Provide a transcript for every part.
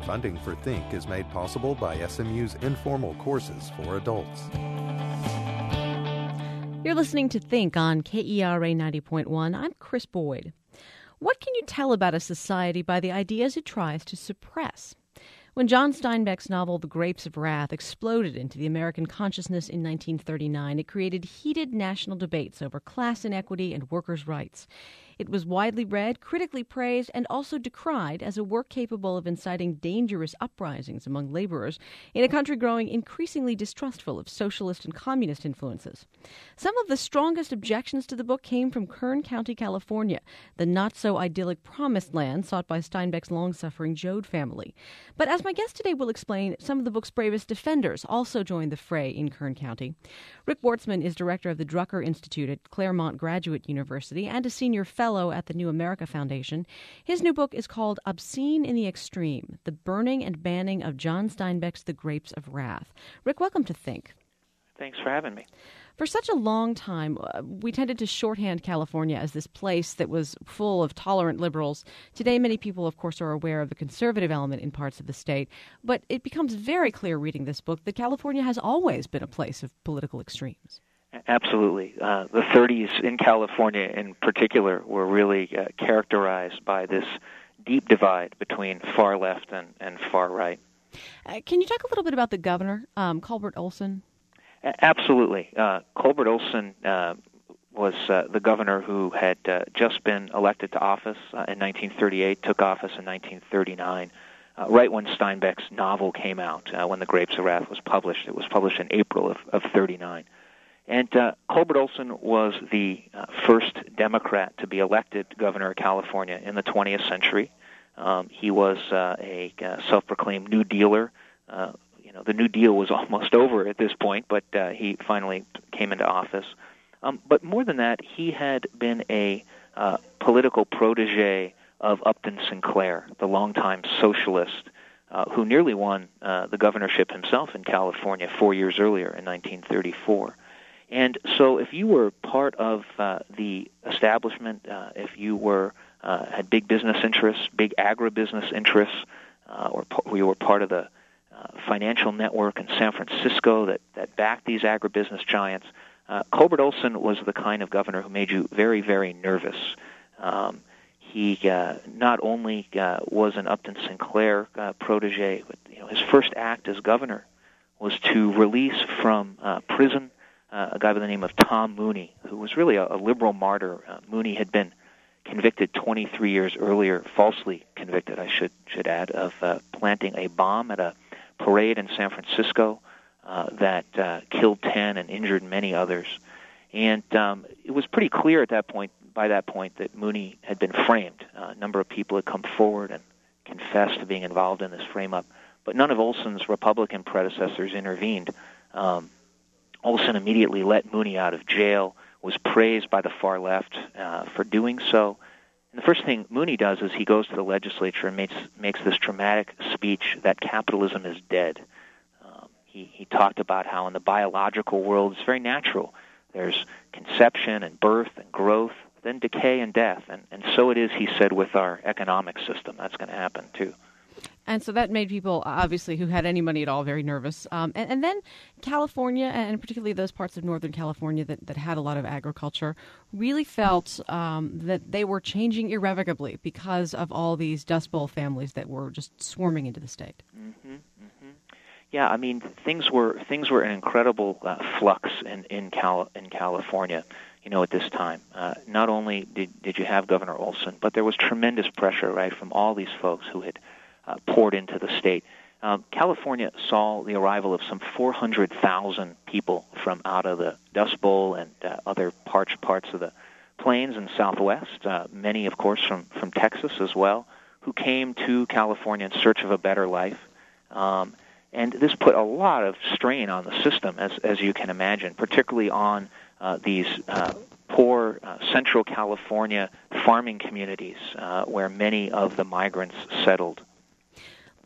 Funding for Think is made possible by SMU's informal courses for adults. You're listening to Think on KERA 90.1. I'm Chris Boyd. What can you tell about a society by the ideas it tries to suppress? When John Steinbeck's novel The Grapes of Wrath exploded into the American consciousness in 1939, it created heated national debates over class inequity and workers' rights. It was widely read, critically praised, and also decried as a work capable of inciting dangerous uprisings among laborers in a country growing increasingly distrustful of socialist and communist influences. Some of the strongest objections to the book came from Kern County, California, the not-so-idyllic promised land sought by Steinbeck's long-suffering Joad family. But as my guest today will explain, some of the book's bravest defenders also joined the fray in Kern County. Rick Wartzman is director of the Drucker Institute at Claremont Graduate University and a senior fellow at the New America Foundation. His new book is called Obscene in the Extreme, The Burning and Banning of John Steinbeck's The Grapes of Wrath. Rick, welcome to Think. Thanks for having me. For such a long time, we tended to shorthand California as this place that was full of tolerant liberals. Today, many people, of course, are aware of the conservative element in parts of the state. But it becomes very clear reading this book that California has always been a place of political extremes. Absolutely. The 30s in California in particular were really characterized by this deep divide between far left and far right. Can you talk a little bit about the governor, Culbert Olson? Absolutely. Culbert Olson was the governor who had just been elected to office in 1938, took office in 1939, right when Steinbeck's novel came out, when The Grapes of Wrath was published. It was published in April of 39. And Culbert Olson was the first Democrat to be elected governor of California in the 20th century. He was a self-proclaimed New Dealer. The New Deal was almost over at this point, but he finally came into office. But more than that, he had been a political protege of Upton Sinclair, the longtime socialist, who nearly won the governorship himself in California 4 years earlier in 1934. And so if you were part of the establishment, if you were had big business interests, big agribusiness interests, or you were part of the financial network in San Francisco that backed these agribusiness giants, Culbert Olson was the kind of governor who made you very, very nervous. He not only was an Upton Sinclair protege, but his first act as governor was to release from prison a guy by the name of Tom Mooney, who was really a liberal martyr. Mooney had been convicted 23 years earlier, falsely convicted, I should add, of planting a bomb at a parade in San Francisco that killed 10 and injured many others. And it was pretty clear by that point, that Mooney had been framed. A number of people had come forward and confessed to being involved in this frame-up, but none of Olson's Republican predecessors intervened. Olson immediately let Mooney out of jail, was praised by the far left for doing so. And the first thing Mooney does is he goes to the legislature and makes this dramatic speech that capitalism is dead. He talked about how in the biological world it's very natural. There's conception and birth and growth, then decay and death. And so it is, he said, with our economic system. That's going to happen too. And so that made people, obviously, who had any money at all, very nervous. And then California, and particularly those parts of Northern California that had a lot of agriculture, really felt that they were changing irrevocably because of all these Dust Bowl families that were just swarming into the state. Mm-hmm, mm-hmm. Yeah, I mean, things were an incredible flux in California, at this time. Not only did you have Governor Olson, but there was tremendous pressure, right, from all these folks who had poured into the state. California saw the arrival of some 400,000 people from out of the Dust Bowl and other parts of the plains and Southwest, many, of course, from Texas as well, who came to California in search of a better life. And this put a lot of strain on the system, as you can imagine, particularly on these poor Central California farming communities where many of the migrants settled.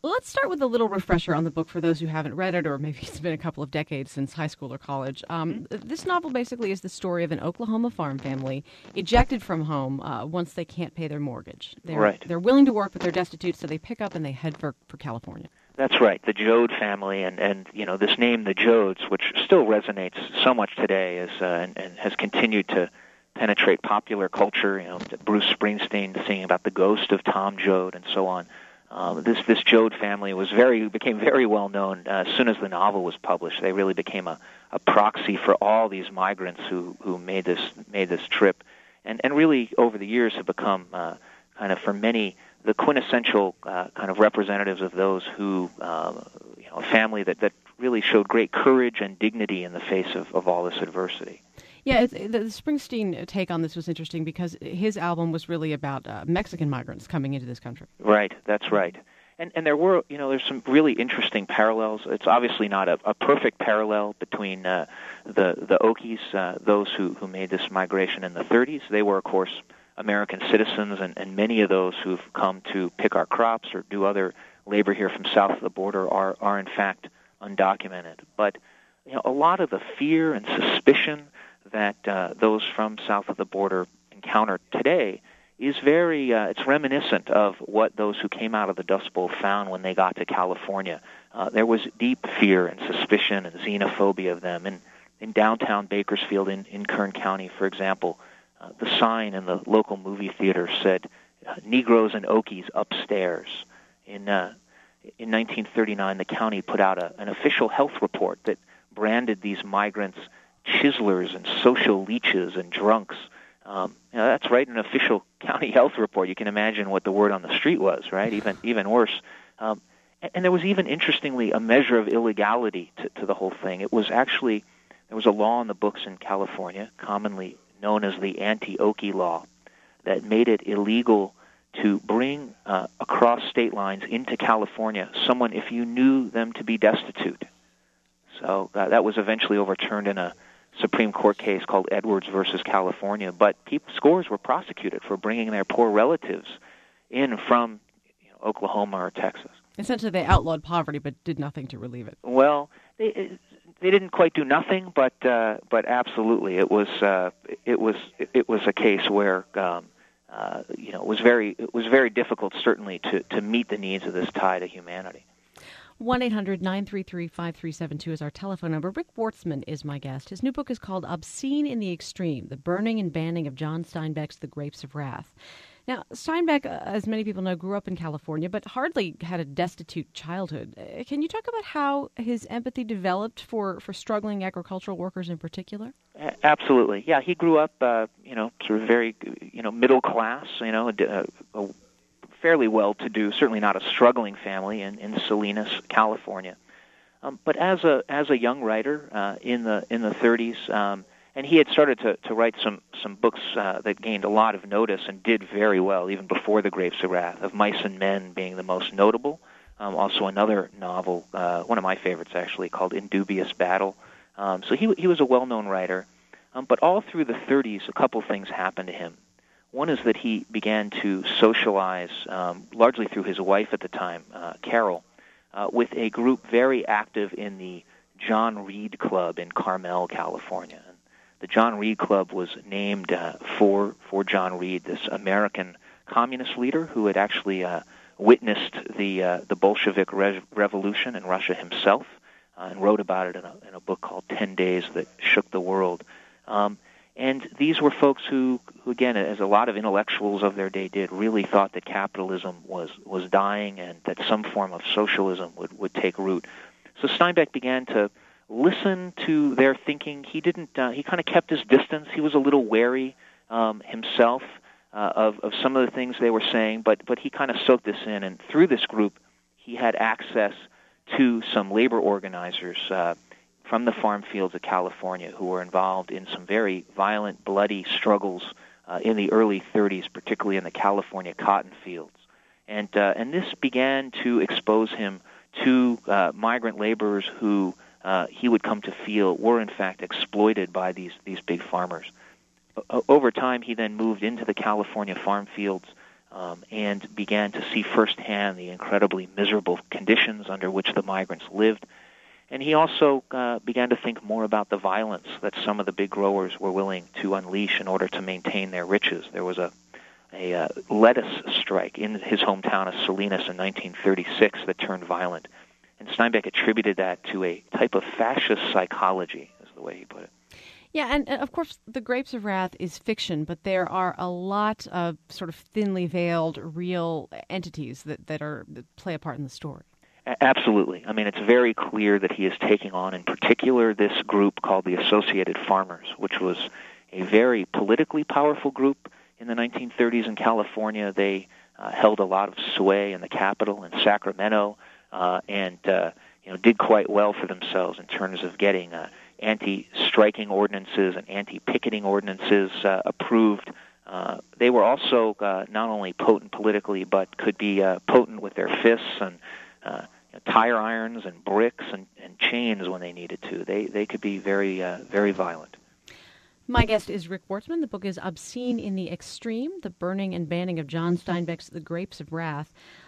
Well, let's start with a little refresher on the book for those who haven't read it, or maybe it's been a couple of decades since high school or college. This novel basically is the story of an Oklahoma farm family ejected from home once they can't pay their mortgage. They're willing to work, but they're destitute, so they pick up and they head for California. That's right, the Joad family, and this name, the Joads, which still resonates so much today, and has continued to penetrate popular culture. Bruce Springsteen singing about the ghost of Tom Joad and so on. This Joad family became very well known as soon as the novel was published. They really became a proxy for all these migrants who made this trip, and really over the years have become kind of, for many, the quintessential kind of representatives of those who a family that really showed great courage and dignity in the face of all this adversity. Yeah, the Springsteen take on this was interesting because his album was really about Mexican migrants coming into this country. Right, that's right. And there were, there's some really interesting parallels. It's obviously not a perfect parallel between the Okies, those who made this migration in the 30s. They were, of course, American citizens, and many of those who've come to pick our crops or do other labor here from south of the border are in fact undocumented. But a lot of the fear and suspicion that those from south of the border encounter today is it's reminiscent of what those who came out of the Dust Bowl found when they got to California. There was deep fear and suspicion and xenophobia of them. In downtown Bakersfield, in Kern County, for example, the sign in the local movie theater said, "Negroes and Okies upstairs." In 1939, the county put out an official health report that branded these migrants chiselers and social leeches and drunks. That's right, an official county health report. You can imagine what the word on the street was, right? Even worse. And there was even, interestingly, a measure of illegality to the whole thing. There was a law in the books in California, commonly known as the anti-Okie law, that made it illegal to bring across state lines into California someone if you knew them to be destitute. So that was eventually overturned in a Supreme Court case called Edwards versus California, but scores were prosecuted for bringing their poor relatives in from Oklahoma or Texas. Essentially, they outlawed poverty, but did nothing to relieve it. Well, they didn't quite do nothing, but absolutely, it was a case where it was very difficult, certainly, to meet the needs of this tide of humanity. 1-800-933-5372 is our telephone number. Rick Wartzman is my guest. His new book is called Obscene in the Extreme, The Burning and Banning of John Steinbeck's The Grapes of Wrath. Now, Steinbeck, as many people know, grew up in California, but hardly had a destitute childhood. Can you talk about how his empathy developed for struggling agricultural workers in particular? Absolutely. Yeah, he grew up, sort of very, middle class, a fairly well-to-do, certainly not a struggling family in Salinas, California. But as a young writer in the 30s, and he had started to write some books that gained a lot of notice and did very well even before The Grapes of Wrath, Of Mice and Men being the most notable. Also another novel, one of my favorites actually, called In Dubious Battle. So he was a well-known writer. But all through the 30s, a couple things happened to him. One is that he began to socialize, largely through his wife at the time, Carol, with a group very active in the John Reed Club in Carmel, California. And the John Reed Club was named for John Reed, this American communist leader who had actually witnessed the Bolshevik Revolution in Russia himself, and wrote about it in a book called 10 Days That Shook the World. And these were folks who, again, as a lot of intellectuals of their day did, really thought that capitalism was dying and that some form of socialism would take root. So Steinbeck began to listen to their thinking. He kind of kept his distance. He was a little wary himself of some of the things they were saying, but he kind of soaked this in. And through this group, he had access to some labor organizers from the farm fields of California who were involved in some very violent, bloody struggles in the early 30s, particularly in the California cotton fields. And this began to expose him to migrant laborers who he would come to feel were, in fact, exploited by these big farmers. Over time, he then moved into the California farm fields, and began to see firsthand the incredibly miserable conditions under which the migrants lived. And he also began to think more about the violence that some of the big growers were willing to unleash in order to maintain their riches. There was a lettuce strike in his hometown of Salinas in 1936 that turned violent. And Steinbeck attributed that to a type of fascist psychology, is the way he put it. Yeah, and of course, The Grapes of Wrath is fiction, but there are a lot of sort of thinly veiled real entities that play a part in the story. Absolutely. I mean, it's very clear that he is taking on, in particular, this group called the Associated Farmers, which was a very politically powerful group in the 1930s in California. They held a lot of sway in the capital in Sacramento, and did quite well for themselves in terms of getting anti-striking ordinances and anti-picketing ordinances approved. They were also not only potent politically, but could be potent with their fists and tire irons and bricks and chains when they needed to. They could be very, very violent. My guest is Rick Wartzman. The book is Obscene in the Extreme, The Burning and Banning of John Steinbeck's The Grapes of Wrath.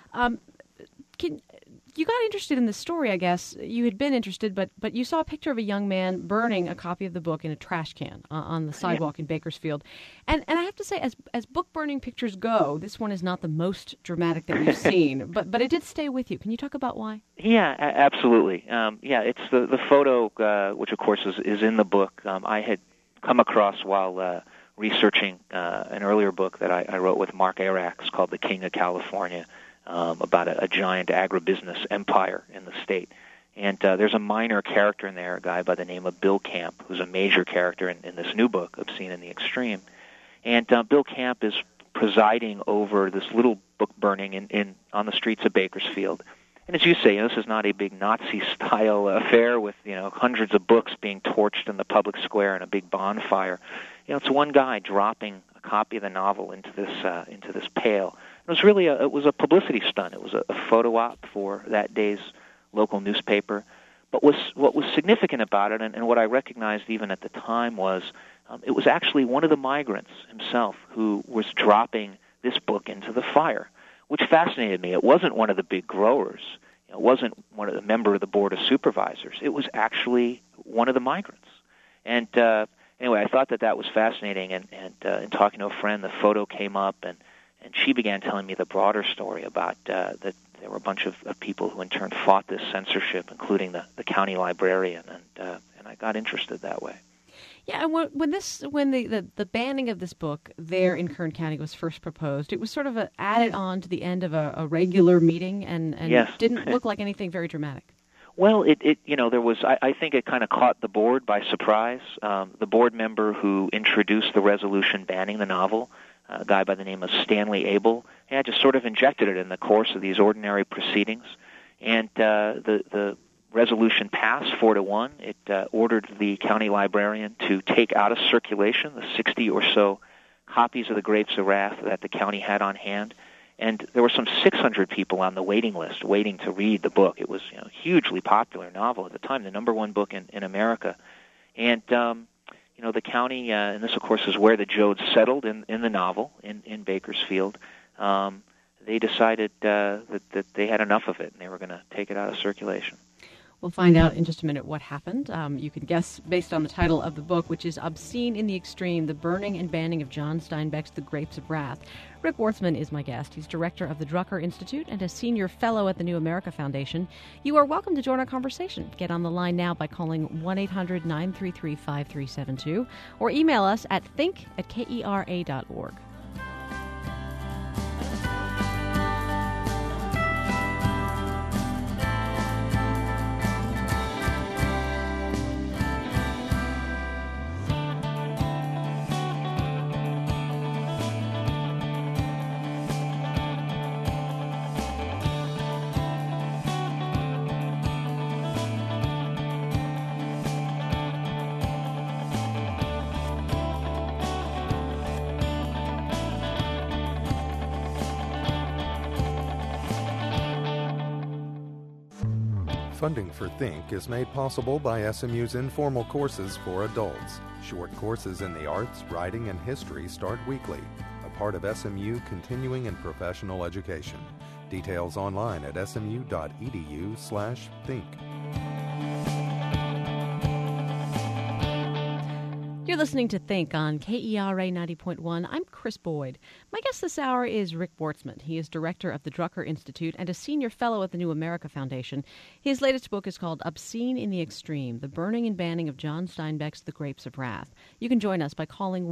You got interested in this story, I guess. You had been interested, but you saw a picture of a young man burning a copy of the book in a trash can on the sidewalk in Bakersfield. And I have to say, as book burning pictures go, this one is not the most dramatic that we've seen, but it did stay with you. Can you talk about why? Yeah, absolutely. It's the photo, which of course is in the book. I had come across while researching an earlier book that I wrote with Mark Arax called The King of California, about a giant agribusiness empire in the state. And there's a minor character in there, a guy by the name of Bill Camp, who's a major character in this new book, Obscene in the Extreme. And Bill Camp is presiding over this little book burning on the streets of Bakersfield. And as you say, this is not a big Nazi-style affair with hundreds of books being torched in the public square in a big bonfire. It's one guy dropping a copy of the novel into this pail. It was really a publicity stunt. It was a photo op for that day's local newspaper. But what was significant about it, and what I recognized even at the time, was it was actually one of the migrants himself who was dropping this book into the fire, which fascinated me. It wasn't one of the big growers. It wasn't one of the member of the board of supervisors. It was actually one of the migrants. And anyway, I thought that was fascinating. And in talking to a friend, the photo came up, and she began telling me the broader story about that there were a bunch of people who in turn fought this censorship, including the county librarian, and I got interested that way. Yeah, and when the banning of this book there in Kern County was first proposed, it was sort of added on to the end of a regular meeting, and yes. Didn't look like anything very dramatic. Well, there was, I think it kind of caught the board by surprise. The board member who introduced the resolution banning the novel, a guy by the name of Stanley Abel, just sort of injected it in the course of these ordinary proceedings, and the resolution passed 4-1. It ordered the county librarian to take out of circulation the 60 or so copies of The Grapes of Wrath that the county had on hand. And there were some 600 people on the waiting list waiting to read the book. It was a hugely popular novel at the time, the number one book in America. And, the county, and this, of course, is where the Joads settled in the novel in Bakersfield. They decided that they had enough of it, and they were going to take it out of circulation. We'll find out in just a minute what happened. You can guess based on the title of the book, which is Obscene in the Extreme, The Burning and Banning of John Steinbeck's The Grapes of Wrath. Rick Wartzman is my guest. He's director of the Drucker Institute and a senior fellow at the New America Foundation. You are welcome to join our conversation. Get on the line now by calling 1-800-933-5372 or email us at think@kera.org. Funding for Think is made possible by SMU's informal courses for adults. Short courses in the arts, writing, and history start weekly. part of SMU continuing and professional education. Details online at smu.edu/think. You're listening to Think on KERA 90.1. I'm Chris Boyd. My guest this hour is Rick Wartzman. He is director of the Drucker Institute and a senior fellow at the New America Foundation. His latest book is called Obscene in the Extreme, The Burning and Banning of John Steinbeck's The Grapes of Wrath. You can join us by calling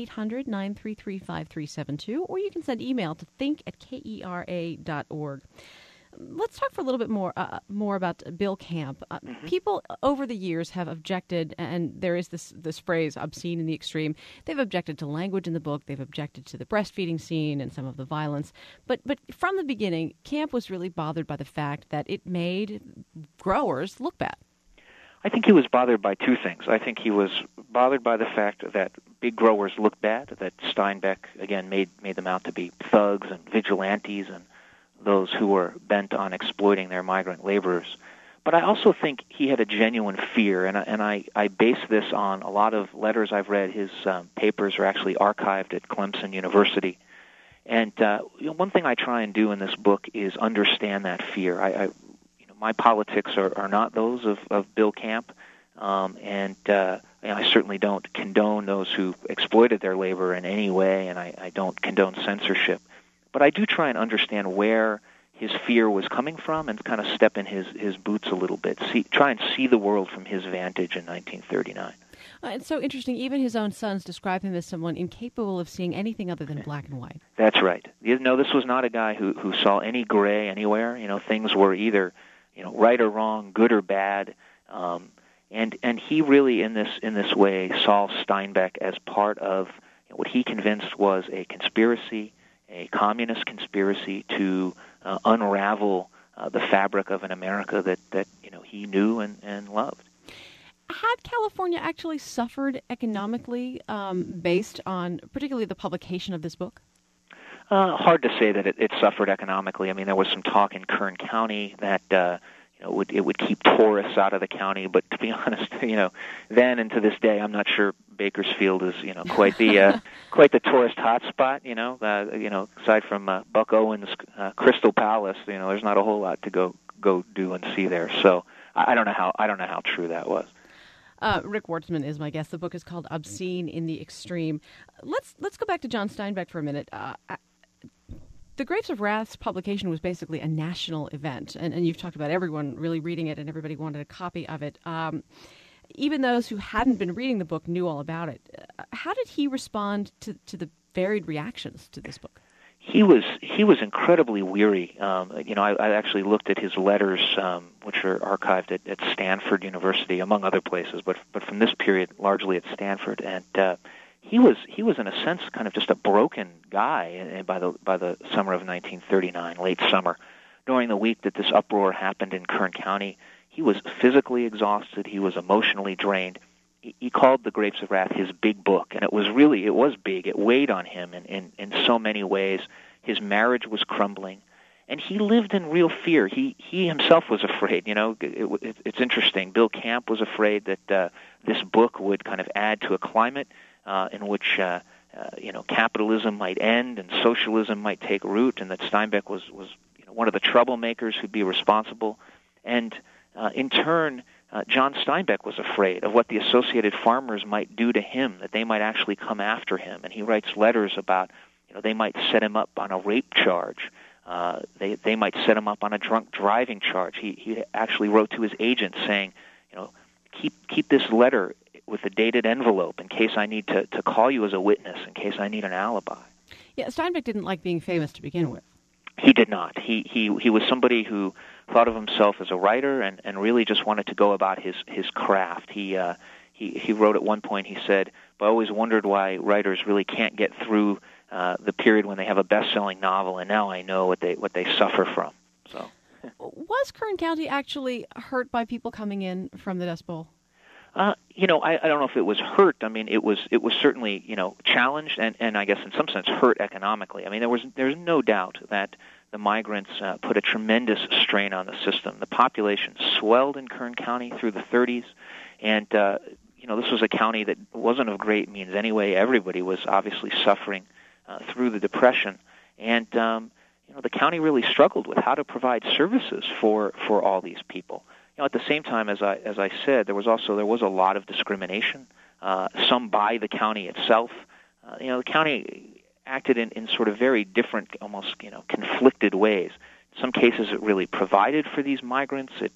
1-800-933-5372, or you can send email to think@kera.org. Let's talk for a little bit more about Bill Camp. People over the years have objected, and there is this phrase, obscene in the extreme. They've objected to language in the book. They've objected to the breastfeeding scene and some of the violence. But from the beginning, Camp was really bothered by the fact that it made growers look bad. I think he was bothered by two things. I think he was bothered by the fact that big growers look bad, that Steinbeck, again, made them out to be thugs and vigilantes and those who were bent on exploiting their migrant laborers. But I also think he had a genuine fear, and I base this on a lot of letters I've read. His papers are actually archived at Clemson University. And one thing I try and do in this book is understand that fear. My politics are not those of Bill Camp, and I certainly don't condone those who exploited their labor in any way, and I don't condone censorship. But I do try and understand where his fear was coming from and kind of step in his boots a little bit, try and see the world from his vantage in 1939. It's so interesting. Even his own sons describe him as someone incapable of seeing anything other than black and white. That's right. This was not a guy who saw any gray anywhere. Things were either right or wrong, good or bad. And he really, in this way, saw Steinbeck as part of what he convinced was a conspiracy, a communist conspiracy to unravel the fabric of an America that he knew and loved. Had California actually suffered economically based on particularly the publication of this book? Hard to say that it suffered economically. I mean, there was some talk in Kern County that it would keep tourists out of the county. But to be honest, then and to this day, I'm not sure Bakersfield is quite the tourist hotspot. Aside from Buck Owens' Crystal Palace, there's not a whole lot to go do and see there. So I don't know how true that was. Rick Wartzman is my guest. The book is called Obscene in the Extreme. Let's go back to John Steinbeck for a minute. The Grapes of Wrath's publication was basically a national event, and you've talked about everyone really reading it, and everybody wanted a copy of it. Even those who hadn't been reading the book knew all about it. How did he respond to the varied reactions to this book? He was incredibly weary. I actually looked at his letters, which are archived at Stanford University, among other places, but from this period, largely at Stanford, and he was in a sense kind of just a broken guy by the summer of 1939, late summer. During the week that this uproar happened in Kern County, he was physically exhausted. He was emotionally drained. He called The Grapes of Wrath his big book, and it was big. It weighed on him in so many ways. His marriage was crumbling, and he lived in real fear. He himself was afraid. It's interesting. Bill Camp was afraid that this book would kind of add to a climate in which capitalism might end and socialism might take root, and that Steinbeck was one of the troublemakers who'd be responsible. And in turn, John Steinbeck was afraid of what the Associated Farmers might do to him, that they might actually come after him. And he writes letters about, they might set him up on a rape charge. They might set him up on a drunk driving charge. He actually wrote to his agent saying, keep this letter with a dated envelope in case I need to call you as a witness, in case I need an alibi. Yeah, Steinbeck didn't like being famous to begin with. He did not. He was somebody who thought of himself as a writer and really just wanted to go about his craft. He wrote at one point, he said, I always wondered why writers really can't get through the period when they have a best-selling novel, and now I know what they suffer from. So, was Kern County actually hurt by people coming in from the Dust Bowl? I don't know if it was hurt. I mean, it was certainly, challenged and I guess in some sense hurt economically. I mean, there's no doubt that the migrants put a tremendous strain on the system. The population swelled in Kern County through the 30s, and this was a county that wasn't of great means anyway. Everybody was obviously suffering through the Depression, and the county really struggled with how to provide services for all these people. At the same time, as I said, there was a lot of discrimination, some by the county itself. The county acted in sort of very different, almost conflicted ways. In some cases, it really provided for these migrants. It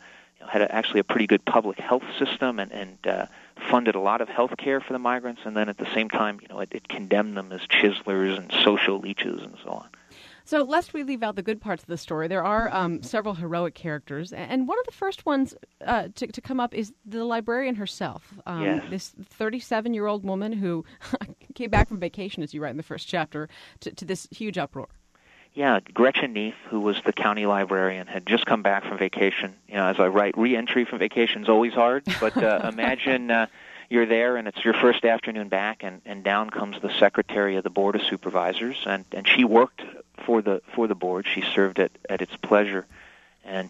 had actually a pretty good public health system and funded a lot of health care for the migrants. And then at the same time, it condemned them as chiselers and social leeches and so on. So lest we leave out the good parts of the story, there are several heroic characters, and one of the first ones to come up is the librarian herself. Yes. This 37-year-old woman who came back from vacation, as you write in the first chapter, to this huge uproar. Yeah, Gretchen Neef, who was the county librarian, had just come back from vacation. As I write, re-entry from vacation is always hard, but imagine you're there and it's your first afternoon back, and down comes the secretary of the Board of Supervisors, and she worked for the board. She served at its pleasure, and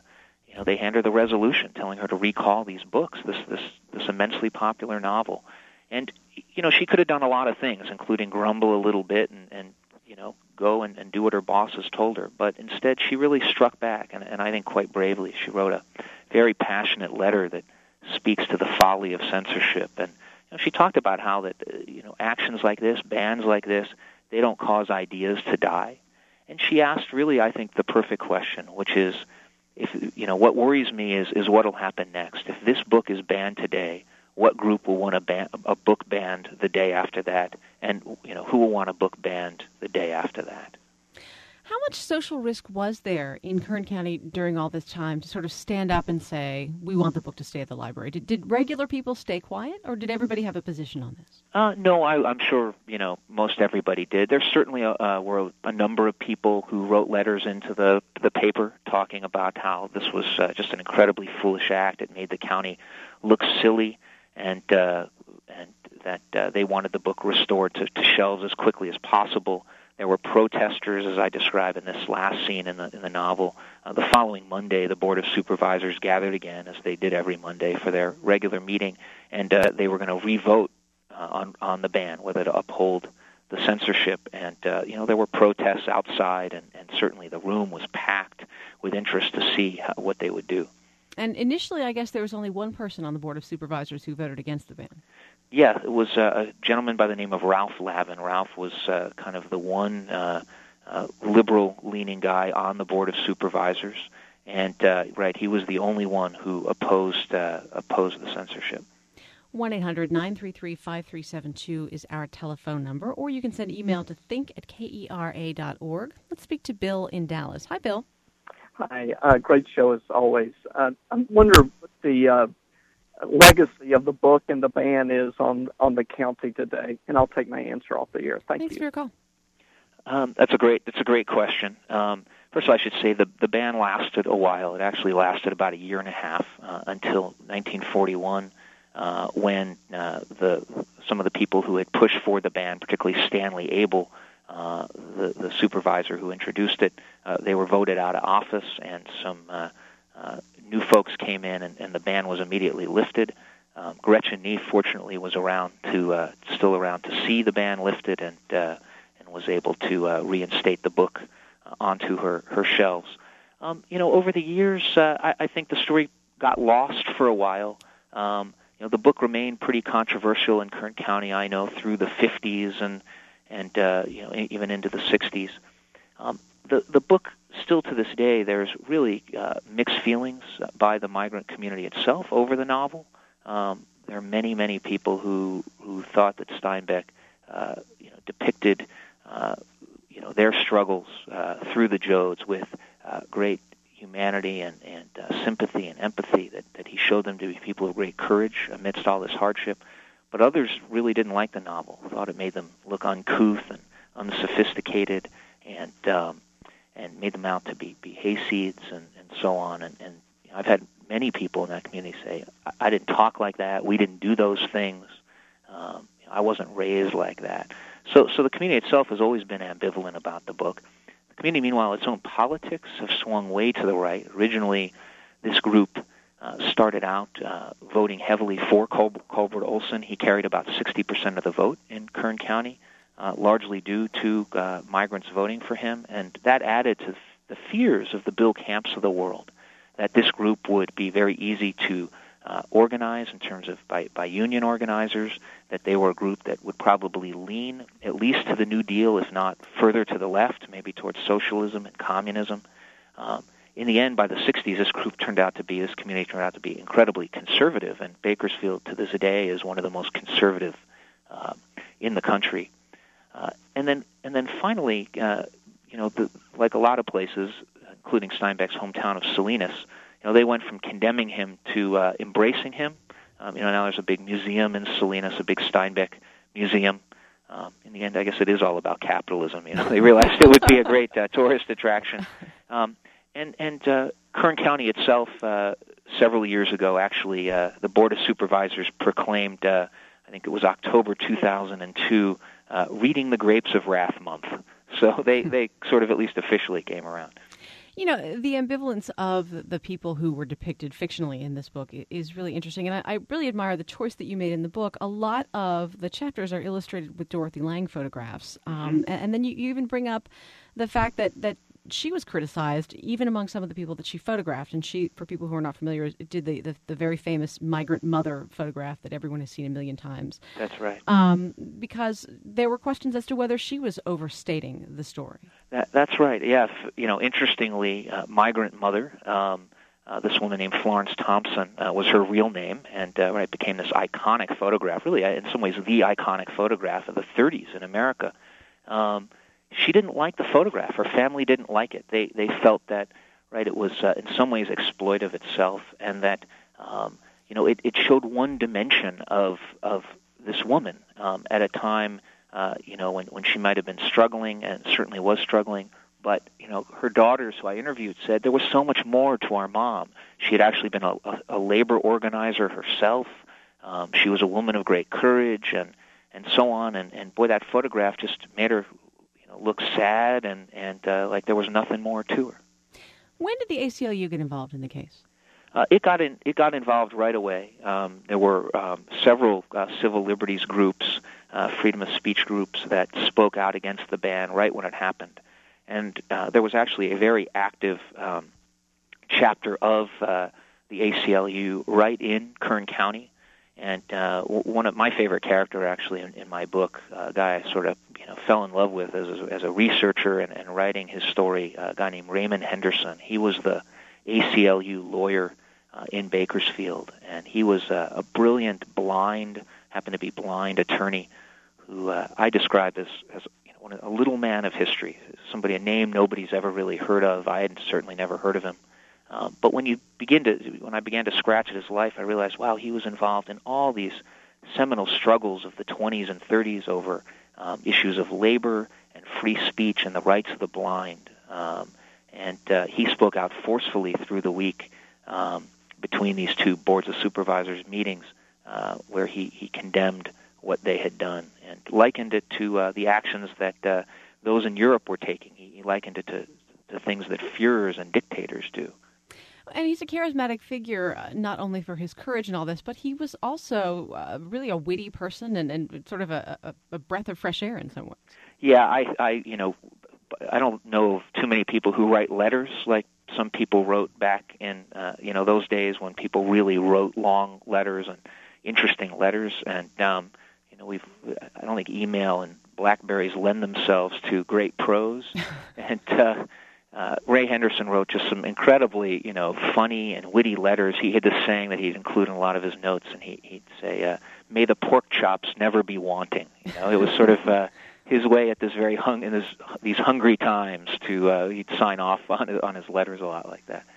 they hand her the resolution telling her to recall these books, this immensely popular novel. And she could have done a lot of things, including grumble a little bit and go and do what her bosses told her. But instead, she really struck back, and I think quite bravely. She wrote a very passionate letter that speaks to the folly of censorship. And she talked about how that actions like this, bans like this, they don't cause ideas to die. And she asked really, I think, the perfect question, which is, what worries me is what will happen next. If this book is banned today, what group will want a book banned the day after that? And, who will want a book banned the day after that? How much social risk was there in Kern County during all this time to sort of stand up and say, we want the book to stay at the library? Did regular people stay quiet, or did everybody have a position on this? No, I'm sure, most everybody did. There certainly were a number of people who wrote letters into the paper talking about how this was just an incredibly foolish act. It made the county look silly, and that they wanted the book restored to shelves as quickly as possible. There were protesters, as I describe in this last scene in the novel. The following Monday, the Board of Supervisors gathered again, as they did every Monday, for their regular meeting, and they were going to re-vote on the ban, whether to uphold the censorship. And there were protests outside, and certainly the room was packed with interest to see what they would do. And initially, I guess there was only one person on the Board of Supervisors who voted against the ban. Yeah, it was a gentleman by the name of Ralph Lavin. Ralph was kind of the one liberal-leaning guy on the Board of Supervisors, and he was the only one who opposed the censorship. 1-800-933-5372 is our telephone number, or you can send email to think@kera.org. Let's speak to Bill in Dallas. Hi, Bill. Hi, great show as always. I wonder what the legacy of the book and the ban is on the county today, and I'll take my answer off the air. Thanks for your call. That's a great question. First of all, I should say the ban lasted a while. It actually lasted about a year and a half until 1941, when some of the people who had pushed for the ban, particularly Stanley Abel, the supervisor who introduced it, they were voted out of office, and some new folks came in, and the ban was immediately lifted. Gretchen Neef, fortunately, was still around to see the ban lifted, and was able to reinstate the book onto her shelves. Over the years, I think the story got lost for a while. The book remained pretty controversial in Kern County, I know, through the 50s and even into the 60s. The book, still to this day, there's really mixed feelings by the migrant community itself over the novel. There are many, many people who thought that Steinbeck, depicted, their struggles through the Jodes with great humanity and sympathy and empathy, that he showed them to be people of great courage amidst all this hardship. But others really didn't like the novel, thought it made them look uncouth and unsophisticated, and made them out to be hayseeds and so on. And I've had many people in that community say, I didn't talk like that, we didn't do those things, I wasn't raised like that. So the community itself has always been ambivalent about the book. The community, meanwhile, its own politics have swung way to the right. Originally, this group started out voting heavily for Colbert Olson. He carried about 60% of the vote in Kern County. largely due to migrants voting for him, and that added to the fears of the Bill Camps of the world, that this group would be very easy to organize in terms of by union organizers, that they were a group that would probably lean at least to the New Deal, if not further to the left, maybe towards socialism and communism. In the end, by the 60s, this community turned out to be incredibly conservative, and Bakersfield to this day is one of the most conservative in the country. And then finally, like a lot of places, including Steinbeck's hometown of Salinas, they went from condemning him to embracing him. Now there's a big museum in Salinas, a big Steinbeck museum. In the end, I guess it is all about capitalism. They realized it would be a great tourist attraction. And Kern County itself, several years ago, actually, the Board of Supervisors proclaimed, I think it was October 2002, Reading the Grapes of Wrath Month. So they sort of at least officially came around. The ambivalence of the people who were depicted fictionally in this book is really interesting, and I really admire the choice that you made in the book. A lot of the chapters are illustrated with Dorothy Lang photographs, and then you even bring up the fact that she was criticized even among some of the people that she photographed. And she, for people who are not familiar, did the very famous migrant mother photograph that everyone has seen a million times. That's right. Because there were questions as to whether she was overstating the story. That's right. Yeah. Interestingly, migrant mother, this woman named Florence Thompson was her real name, and became this iconic photograph, really in some ways the iconic photograph of the 30s in America. She didn't like the photograph. Her family didn't like it. They felt that it was in some ways exploitive itself, and that it showed one dimension of this woman at a time when she might have been struggling, and certainly was struggling. But her daughters, who I interviewed, said there was so much more to our mom. She had actually been a labor organizer herself. She was a woman of great courage, and so on. And boy, that photograph just made her look sad and like there was nothing more to her. When did the ACLU get involved in the case? It got involved right away. There were several civil liberties groups, freedom of speech groups that spoke out against the ban right when it happened. And there was actually a very active chapter of the ACLU right in Kern County. And one of my favorite character, actually, in my book, a guy I sort of fell in love with as a researcher and writing his story, a guy named Raymond Henderson. He was the ACLU lawyer in Bakersfield, and he was a brilliant, happened to be blind attorney who I describe as a little man of history, a name nobody's ever really heard of. I had certainly never heard of him. But when I began to scratch at his life, I realized, wow, he was involved in all these seminal struggles of the 20s and 30s over issues of labor and free speech and the rights of the blind. And he spoke out forcefully through the week between these two boards of supervisors meetings where he condemned what they had done and likened it to the actions that those in Europe were taking. He likened it to things that Führers and dictators do. And he's a charismatic figure, not only for his courage and all this, but he was also really a witty person and sort of a breath of fresh air in some ways. Yeah, I don't know of too many people who write letters like some people wrote back in those days when people really wrote long letters and interesting letters. And I don't think email and Blackberries lend themselves to great prose. And Ray Henderson wrote just some incredibly, funny and witty letters. He had this saying that he'd include in a lot of his notes, and he'd say, "May the pork chops never be wanting." It was sort of his way at this these hungry times to he'd sign off on his letters a lot like that.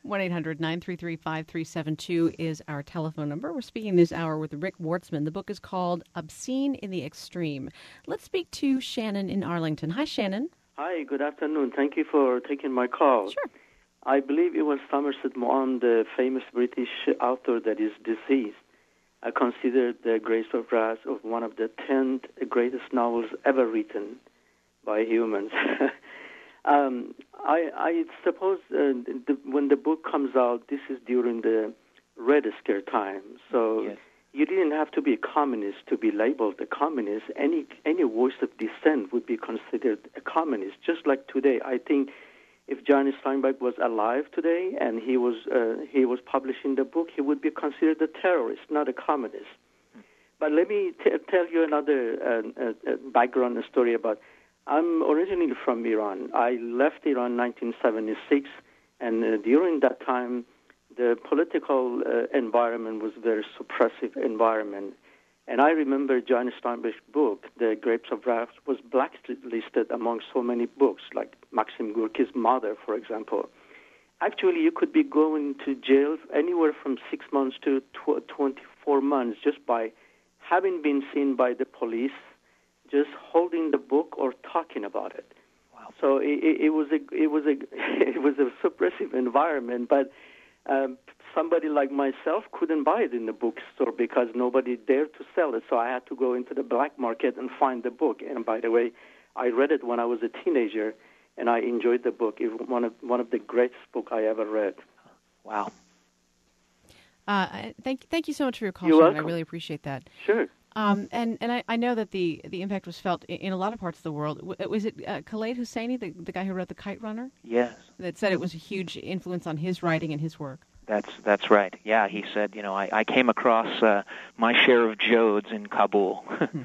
1-800-933-5372 is our telephone number. We're speaking this hour with Rick Wartzman. The book is called Obscene in the Extreme. Let's speak to Shannon in Arlington. Hi, Shannon. Hi, good afternoon. Thank you for taking my call. Sure. I believe it was Somerset Maugham, the famous British author that is deceased, considered The Grapes of Wrath of one of the 10 greatest novels ever written by humans. I suppose when the book comes out, this is during the Red Scare time. So yes. you didn't have to be a communist to be labeled a communist. Any voice of dissent would be considered a communist. Just like today, I think if John Steinbeck was alive today and he was publishing the book, he would be considered a terrorist, not a communist. But let me tell you another background story about. I'm originally from Iran. I left Iran in 1976, and during that time, the political environment was a very suppressive environment. And I remember John Steinbeck's book, The Grapes of Wrath, was blacklisted among so many books, like Maxim Gorky's Mother, for example. Actually, you could be going to jail anywhere from 6 months to 24 months just by having been seen by the police, just holding the book or talking about it. Wow. So it was a suppressive environment, but somebody like myself couldn't buy it in the bookstore because nobody dared to sell it. So I had to go into the black market and find the book. And by the way, I read it when I was a teenager, and I enjoyed the book. It was one of the greatest books I ever read. Wow. Thank you so much for your call, You're Sean. welcome. I really appreciate that. Sure. And I know that the impact was felt in a lot of parts of the world. Was it Khaled Hosseini, the guy who wrote The Kite Runner? Yes. That said it was a huge influence on his writing and his work. That's right. Yeah, he said, I came across my share of Jodes in Kabul.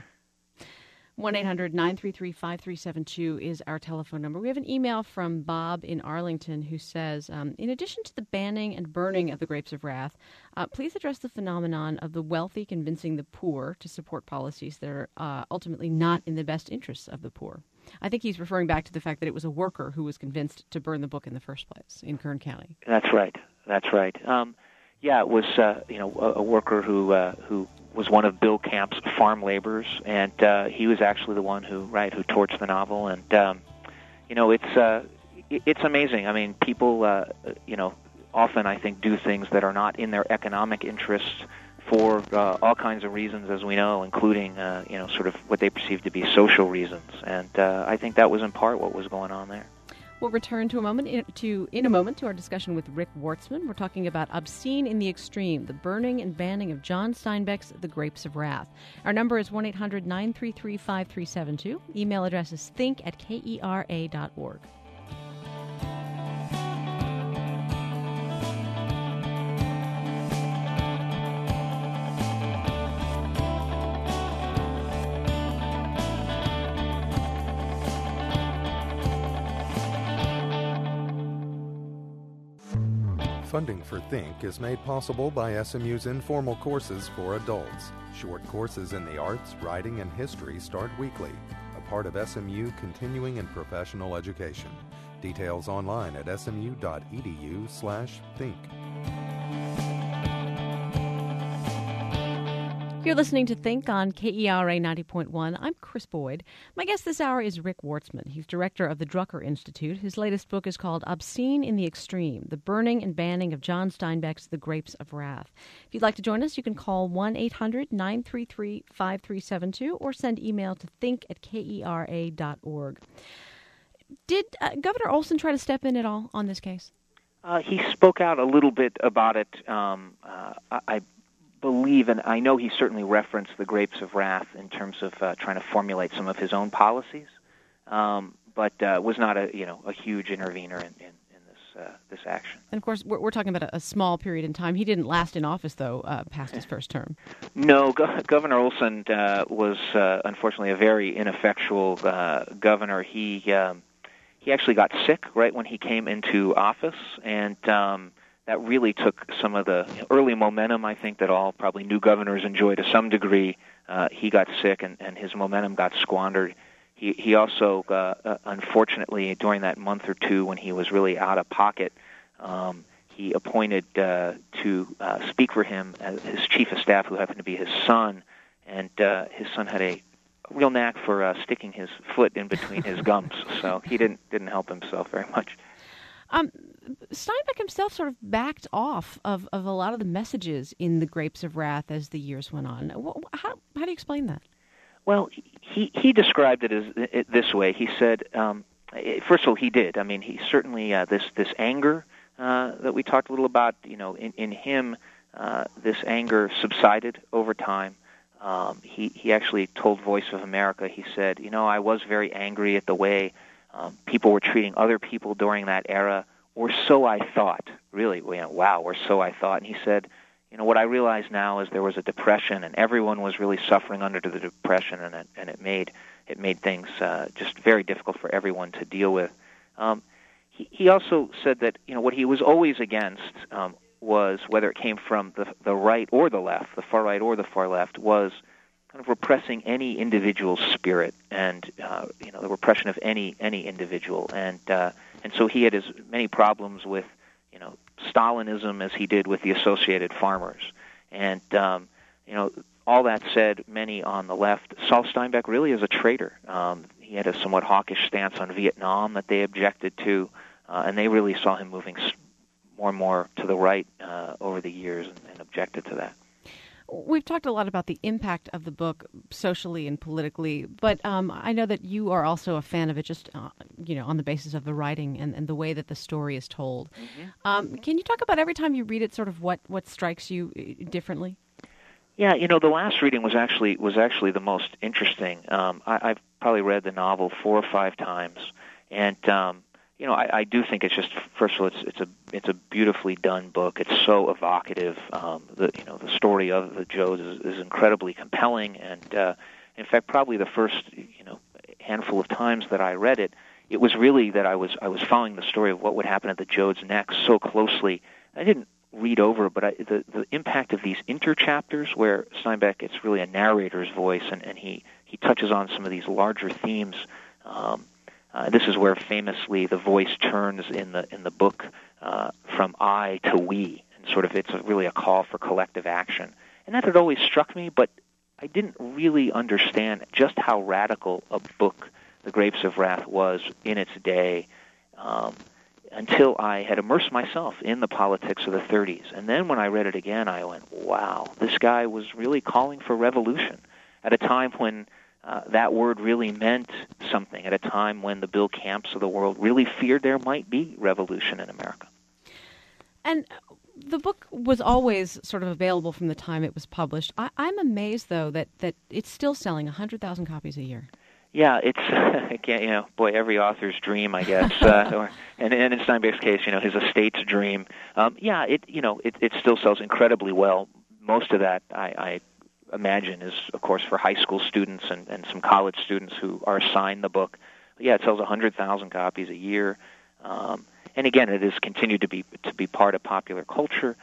1-800-933-5372 is our telephone number. We have an email from Bob in Arlington who says, in addition to the banning and burning of the Grapes of Wrath, please address the phenomenon of the wealthy convincing the poor to support policies that are ultimately not in the best interests of the poor. I think he's referring back to the fact that it was a worker who was convinced to burn the book in the first place in Kern County. That's right. It was a worker who was one of Bill Camp's farm laborers, and he was actually the one who torched the novel. And it's amazing. I mean, people often I think do things that are not in their economic interests for all kinds of reasons, as we know, including sort of what they perceive to be social reasons. And I think that was in part what was going on there. We'll return in a moment to our discussion with Rick Wartzman. We're talking about Obscene in the Extreme, the burning and banning of John Steinbeck's The Grapes of Wrath. Our number is 1-800-933-5372. Email address is think@kera.org. Funding for Think is made possible by SMU's informal courses for adults. Short courses in the arts, writing, and history start weekly, a part of SMU continuing and professional education. Details online at smu.edu/think. You're listening to Think on KERA 90.1. I'm Chris Boyd. My guest this hour is Rick Wartzman. He's director of the Drucker Institute. His latest book is called Obscene in the Extreme, the burning and banning of John Steinbeck's The Grapes of Wrath. If you'd like to join us, you can call 1-800-933-5372 or send email to think@kera.org. Did Governor Olson try to step in at all on this case? He spoke out a little bit about it. I believe, and I know he certainly referenced the Grapes of Wrath in terms of trying to formulate some of his own policies, but was not a huge intervener in this action. And of course, we're talking about a small period in time. He didn't last in office, though, past his first term. No, Governor Olson was unfortunately a very ineffectual governor. He actually got sick right when he came into office, and that really took some of the early momentum, I think, that all probably new governors enjoy to some degree. He got sick, and his momentum got squandered. He also, unfortunately, during that month or two when he was really out of pocket, he appointed to speak for him his chief of staff, who happened to be his son, and his son had a real knack for sticking his foot in between his gums, so he didn't help himself very much. Steinbeck himself sort of backed off of a lot of the messages in The Grapes of Wrath as the years went on. How do you explain that? Well, he described it as this way. He said, first of all, he did. I mean, he certainly this anger that we talked a little about. In him, this anger subsided over time. He actually told Voice of America, he said, I was very angry at the way people were treating other people during that era, or so I thought. Really, wow, or so I thought. And he said, what I realize now is there was a depression, and everyone was really suffering under the depression, and it made things just very difficult for everyone to deal with. He also said that what he was always against was, whether it came from the right or the left, the far right or the far left, was kind of repressing any individual's spirit and the repression of any individual, and so he had as many problems with Stalinism as he did with the Associated Farmers, and all that said, many on the left saw Steinbeck really as a traitor. He had a somewhat hawkish stance on Vietnam that they objected to, and they really saw him moving more and more to the right over the years and objected to that. We've talked a lot about the impact of the book socially and politically, but I know that you are also a fan of it just, on the basis of the writing and the way that the story is told. Mm-hmm. Can you talk about every time you read it, sort of what strikes you differently? Yeah, the last reading was actually the most interesting. I've probably read the novel 4 or 5 times, and I do think it's just, first of all, it's a beautifully done book. It's so evocative. The story of the Joads is incredibly compelling, and in fact, probably the first handful of times that I read it, it was really that I was following the story of what would happen at the Joads next so closely. I didn't read over, but the impact of these interchapters, where Steinbeck, it's really a narrator's voice, and he touches on some of these larger themes. This is where famously the voice turns in the book from I to we, and sort of it's really a call for collective action. And that had always struck me, but I didn't really understand just how radical a book The Grapes of Wrath was in its day until I had immersed myself in the politics of the 30s. And then when I read it again, I went, wow, this guy was really calling for revolution at a time when that word really meant something, at a time when the Bill Camps of the world really feared there might be revolution in America. And the book was always sort of available from the time it was published. I'm amazed, though, that it's still selling 100,000 copies a year. Yeah, it's every author's dream, I guess, and in Steinbeck's case, his estate's dream. It still sells incredibly well. Most of that, I imagine, is, of course, for high school students and some college students who are assigned the book. But yeah, it sells 100,000 copies a year, and again, it has continued to be part of popular culture.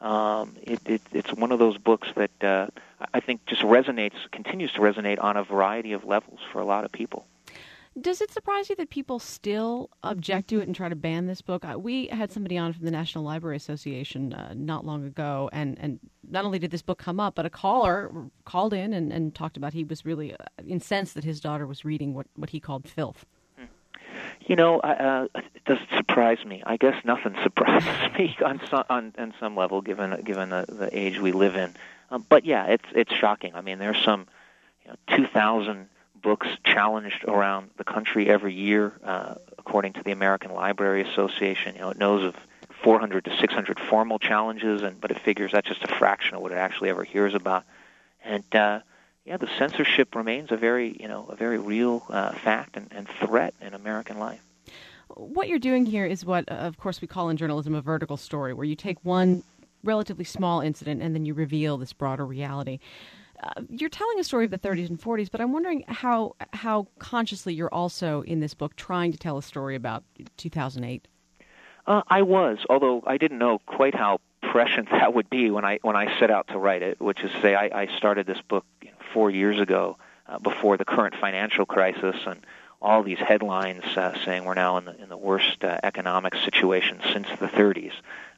It's one of those books that I think just continues to resonate on a variety of levels for a lot of people. Does it surprise you that people still object to it and try to ban this book? We had somebody on from the National Library Association not long ago, and not only did this book come up, but a caller called in and talked about he was really incensed that his daughter was reading what he called filth. It doesn't surprise me. I guess nothing surprises me on some level, given the age we live in. But yeah, it's shocking. I mean, there's some 2,000 books challenged around the country every year, according to the American Library Association. It knows of 400 to 600 formal challenges, but it figures that's just a fraction of what it actually ever hears about. And the censorship remains a very real fact and threat in American life. What you're doing here is what, of course, we call in journalism a vertical story, where you take one relatively small incident and then you reveal this broader reality. You're telling a story of the 30s and 40s, but I'm wondering how consciously you're also in this book trying to tell a story about 2008. I was, although I didn't know quite how prescient that would be when I set out to write it, which is to say I started this book 4 years ago, before the current financial crisis and all these headlines saying we're now in the worst economic situation since the 30s.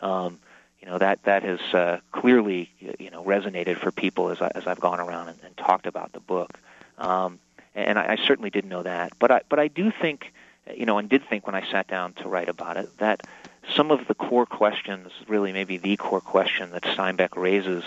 That has clearly resonated for people as I've gone around and talked about the book, and I certainly didn't know that. But I do think, and did think when I sat down to write about it, that some of the core questions, really maybe the core question that Steinbeck raises,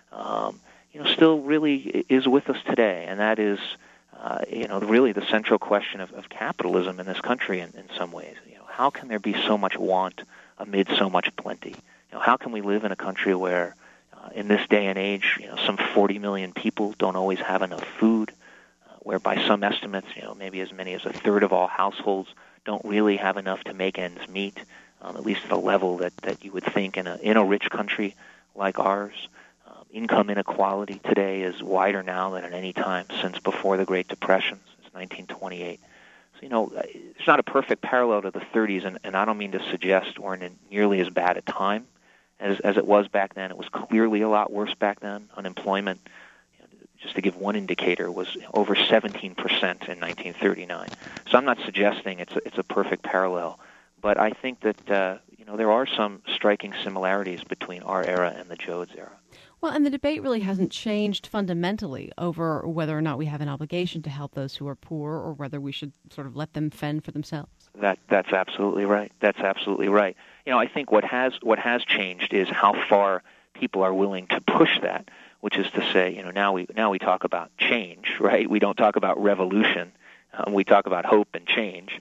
still really is with us today, and that is, really the central question of capitalism in this country in some ways. How can there be so much want amid so much plenty? How can we live in a country where, in this day and age, some 40 million people don't always have enough food, where by some estimates, maybe as many as a third of all households don't really have enough to make ends meet, at least at a level that you would think in a rich country like ours. Income inequality today is wider now than at any time since before the Great Depression, since 1928. So, it's not a perfect parallel to the 30s, and I don't mean to suggest we're in nearly as bad a time as it was back then. It was clearly a lot worse back then. Unemployment, just to give one indicator, was over 17% in 1939. So I'm not suggesting it's a perfect parallel, but I think that there are some striking similarities between our era and the Jodes era. Well, and the debate really hasn't changed fundamentally over whether or not we have an obligation to help those who are poor, or whether we should sort of let them fend for themselves. That's absolutely right. That's absolutely right. I think what has changed is how far people are willing to push that, which is to say, now we talk about change, right? We don't talk about revolution. We talk about hope and change.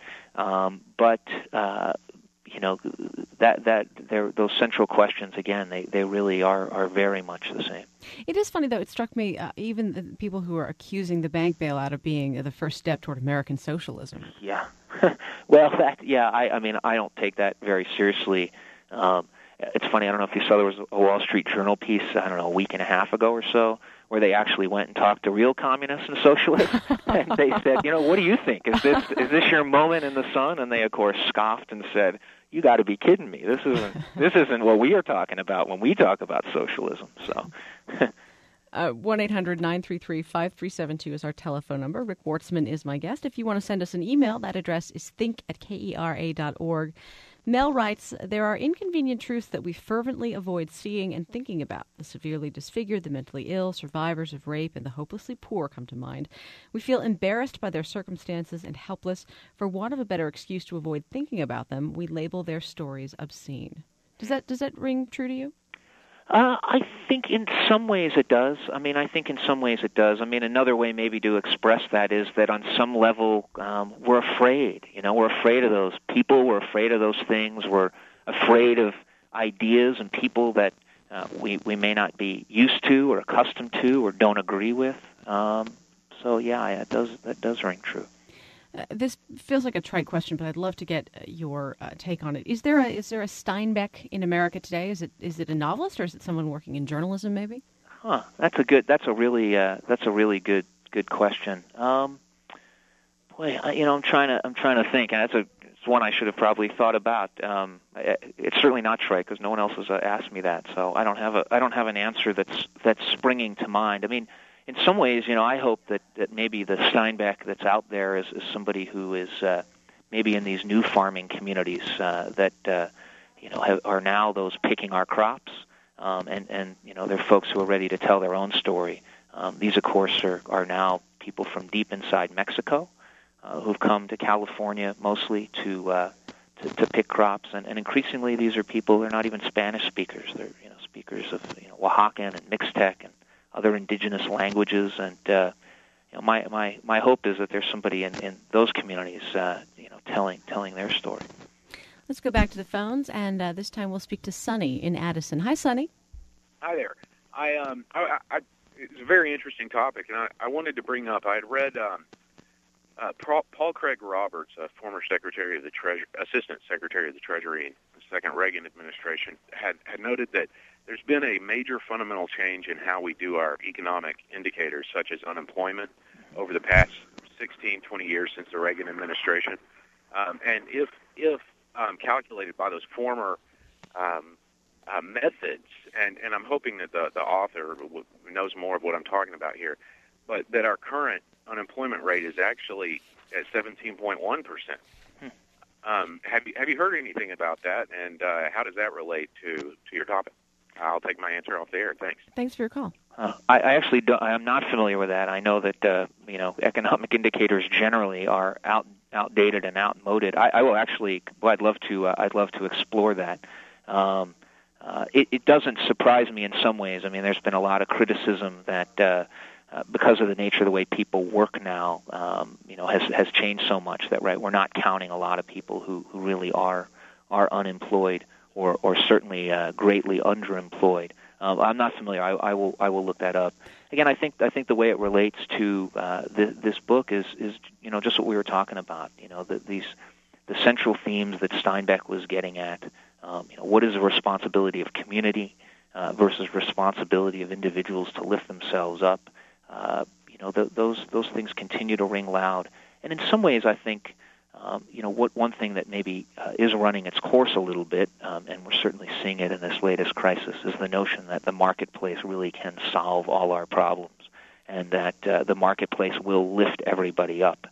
Those central questions, again, they really are very much the same. It is funny, though. It struck me, even the people who are accusing the bank bailout of being the first step toward American socialism. Yeah. Well, I don't take that very seriously. It's funny, I don't know if you saw, there was a Wall Street Journal piece, a week and a half ago or so, where they actually went and talked to real communists and socialists, and they said, what do you think? Is this your moment in the sun? And they, of course, scoffed and said, you got to be kidding me. This isn't what we are talking about when we talk about socialism. So 1-800-933-5372 is our telephone number. Rick Wartzman is my guest. If you want to send us an email, that address is think@kera.org. Mel writes, there are inconvenient truths that we fervently avoid seeing and thinking about. The severely disfigured, the mentally ill, survivors of rape, and the hopelessly poor come to mind. We feel embarrassed by their circumstances and helpless. For want of a better excuse to avoid thinking about them, we label their stories obscene. Does that ring true to you? I think in some ways it does. Another way maybe to express that is that on some level we're afraid. We're afraid of those people. We're afraid of those things. We're afraid of ideas and people that we may not be used to or accustomed to or don't agree with. That does ring true. This feels like a trite question, but I'd love to get your take on it. Is there a Steinbeck in America today? Is it a novelist, or is it someone working in journalism, maybe? That's a really good question. I'm trying to think, and it's one I should have probably thought about. It's certainly not trite because no one else has asked me that, so I don't have an answer that's springing to mind. In some ways, I hope that maybe the Steinbeck that's out there is somebody who is maybe in these new farming communities that are now those picking our crops, and they're folks who are ready to tell their own story. These, of course, are now people from deep inside Mexico who've come to California mostly to pick crops, and increasingly these are people, they're not even Spanish speakers. They're speakers of Oaxacan and Mixtec and other indigenous languages, and my hope is that there's somebody in those communities, telling their story. Let's go back to the phones, and this time we'll speak to Sonny in Addison. Hi, Sonny. Hi there. It's a very interesting topic, and I wanted to bring up. I had read Paul Craig Roberts, a former Assistant Secretary of the Treasury in the second Reagan administration, had noted that there's been a major fundamental change in how we do our economic indicators, such as unemployment, over the past 16, 20 years since the Reagan administration. And if calculated by those former methods, and I'm hoping that the author knows more of what I'm talking about here, but that our current unemployment rate is actually at 17.1%. Have you heard anything about that, and how does that relate to your topic? I'll take my answer off the air. Thanks. Thanks for your call. I actually I'm not familiar with that. I know that economic indicators generally are outdated and outmoded. I will actually. Well, I'd love to explore that. It doesn't surprise me in some ways. There's been a lot of criticism that because of the nature of the way people work now, has changed so much that we're not counting a lot of people who really are unemployed or certainly greatly underemployed. I'm not familiar. I will look that up. Again, I think the way it relates to this book is just what we were talking about. The central themes that Steinbeck was getting at. What is the responsibility of community versus responsibility of individuals to lift themselves up? Those things continue to ring loud. And in some ways, I think, one thing that maybe is running its course a little bit, and we're certainly seeing it in this latest crisis, is the notion that the marketplace really can solve all our problems, and that the marketplace will lift everybody up.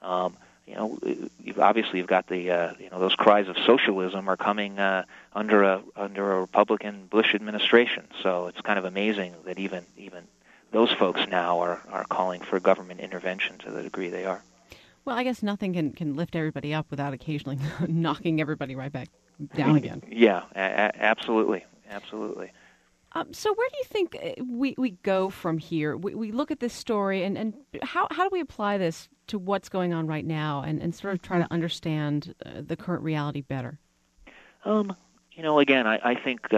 You've got the those cries of socialism are coming under a Republican Bush administration. So it's kind of amazing that even those folks now are calling for government intervention to the degree they are. Well, I guess nothing can lift everybody up without occasionally knocking everybody right back down again. Yeah, absolutely. So where do you think we go from here? We look at this story, and how do we apply this to what's going on right now and sort of try to understand the current reality better? Again, I think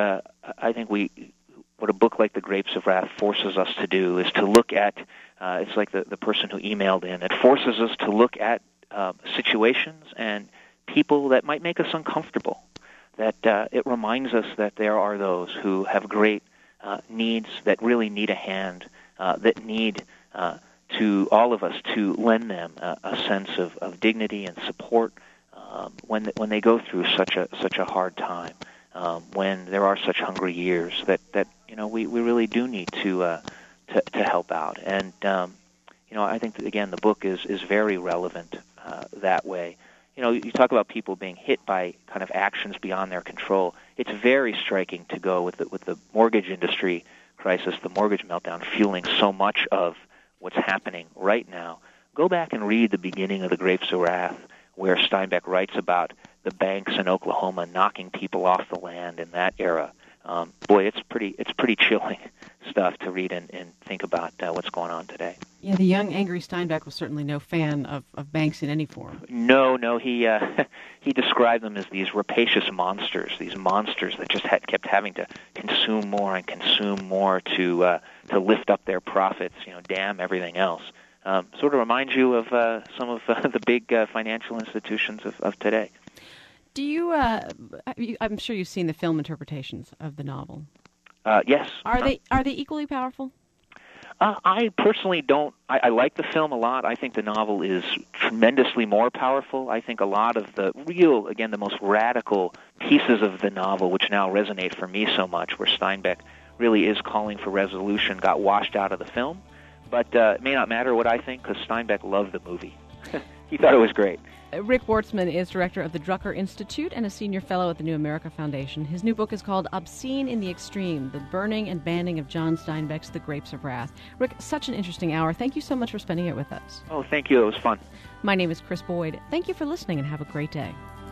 what a book like The Grapes of Wrath forces us to do is to look at, it's like the person who emailed in, it forces us to look at situations and people that might make us uncomfortable, that it reminds us that there are those who have great needs that really need a hand, that need to all of us to lend them a sense of dignity and support when they go through such a hard time, when there are such hungry years that we really do need to help out. And I think that, again, the book is very relevant that way. You talk about people being hit by kind of actions beyond their control. It's very striking to go with the mortgage industry crisis, the mortgage meltdown, fueling so much of what's happening right now. Go back and read the beginning of The Grapes of Wrath, where Steinbeck writes about the banks in Oklahoma knocking people off the land in that era. It's pretty chilling stuff to read and think about what's going on today. Yeah, the young, angry Steinbeck was certainly no fan of banks in any form. No, he described them as these rapacious monsters, these monsters that just kept having to consume more and consume more to lift up their profits. Damn everything else. Sort of reminds you of some of the big financial institutions of today. Do you? I'm sure you've seen the film interpretations of the novel. Yes. Are they equally powerful? I personally don't. I like the film a lot. I think the novel is tremendously more powerful. I think a lot of the most radical pieces of the novel, which now resonate for me so much, where Steinbeck really is calling for resolution, got washed out of the film. But it may not matter what I think, because Steinbeck loved the movie. He thought it was great. Rick Wartzman is director of the Drucker Institute and a senior fellow at the New America Foundation. His new book is called Obscene in the Extreme, The Burning and Banning of John Steinbeck's The Grapes of Wrath. Rick, such an interesting hour. Thank you so much for spending it with us. Oh, thank you. It was fun. My name is Chris Boyd. Thank you for listening and have a great day.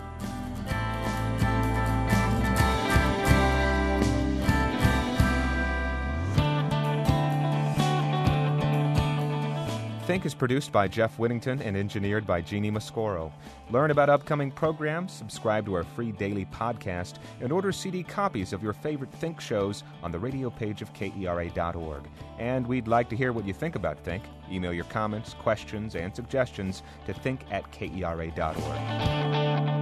Think is produced by Jeff Whittington and engineered by Jeannie Mascoro. Learn about upcoming programs, subscribe to our free daily podcast, and order CD copies of your favorite Think shows on the radio page of KERA.org. And we'd like to hear what you think about Think. Email your comments, questions, and suggestions to think@KERA.org.